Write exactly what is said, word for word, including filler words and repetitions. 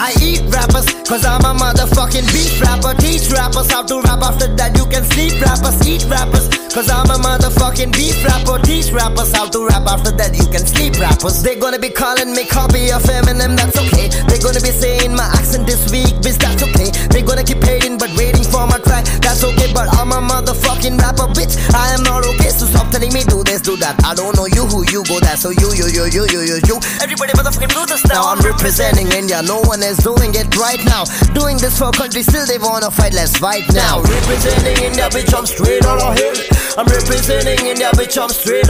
I eat rappers, cause I'm a motherfucking beat rapper. Teach rappers how to rap, after that you can sleep. Rappers eat rappers, cause I'm a motherfucking beat rapper. Teach rappers how to rap, after that you can sleep. Rappers, they gonna be calling me copy of Eminem, that's okay. They gonna be saying my accent this week, bitch, that's okay. They gonna keep hating but waiting for my track, that's okay. But I'm a motherfucking rapper, bitch, I am not okay. So stop telling me do this, do that. I don't know you, who you go that. So you, you, you, you, you, you, you. Everybody motherfucking do this now. I'm representing India, no one is doing it right now. Doing this for country, still they wanna fight, let's fight now. Representing India, bitch, I'm straight out of here. I'm representing India, bitch, I'm straight